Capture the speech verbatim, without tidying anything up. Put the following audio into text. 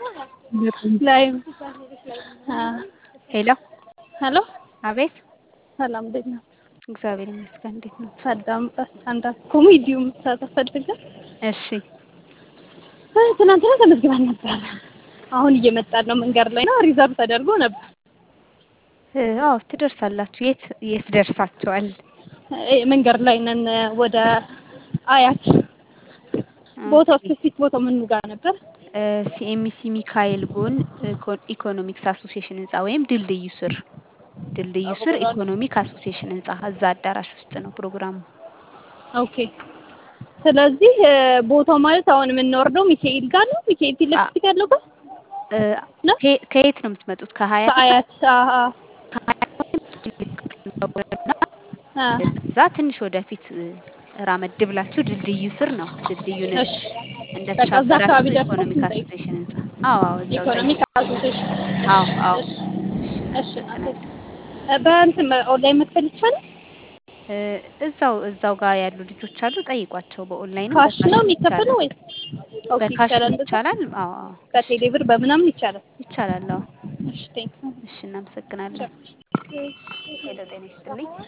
ላይ ሄሎ ሄሎ አቤት። ሰላም እንዴት ነው? እግዚአብሔር ይመስገን። እንዴት ነው? ሰላም አንዳ ኮሜዲው ተፈልገ እሺ ትናንትና ተመዝግበን ነበር። አሁን እየመጣን ነው። መንገድ ላይ ነው። ሪዘርቭ ተደርጎ ነበር። አዎ ትደርሳላችሁ። የት የት ደርሳችኋል? መንገድ ላይ ነን። ወደ አያት ቦታው ኦኬ። ስፔሲፊክ ቦታው ምን ጋር ነበር? ሲኤምሲ ሚካኤል ጎን ኢኮኖሚክስ አሶሲዬሽን ህንጻ ወይም ድልድዩ ስር ድልድዩ ስር ኢኮኖሚክ አሶሲዬሽን ህንጻ እዛ አዳራሽ ውስጥ ነው ፕሮግራሙ። ኦኬ። ስለዚህ ቦታው ማለት አሁን የምንወርደው ሚካኤል ጋር ነው። ሚካኤል ፊት ለፊት ያለው ጋር ነው። ከየት ነው የምትመጡት? ከሀያት ነው? ከአያት አሃ እዛ ትንሽ ወደፊት ራመድ ብላችሁ ድልድዩ ስር ነው። ድልድዩን እሺ በቃ እዛ አካባቢ እንደተሻገራችሁ ደርሰን ኢኮኖሚክ እንጠይቅ። አሶሲዬሽን ህንጻ። አዎ አዎ እዛው ኢኮኖሚክ ጠይቁ። አሶሲዬሽን አዎ አዎ። እሺ እሺ እሺ እናመሰግናለን። በእንትን ኦንላይን መክፈል ይቻላል? እዛው እዛው ጋር ያሉ ልጆች አሉ፣ ጠይቋቸው። በኦንላይንም ካሽ ነው በካሽም የሚከፈለው ይቻላል። ወይስ? ኦኬ በካሽም ይቻላል። እንደዛ ይቻላል። አዎ አዎ። እሺ በቴሌ ብር በምናምን ይቻላል። ይቻላል። አዎ እሺ ቴንክ እሺ እናመሰግናለን። ሄሎ ጤና ይስጥልኝ።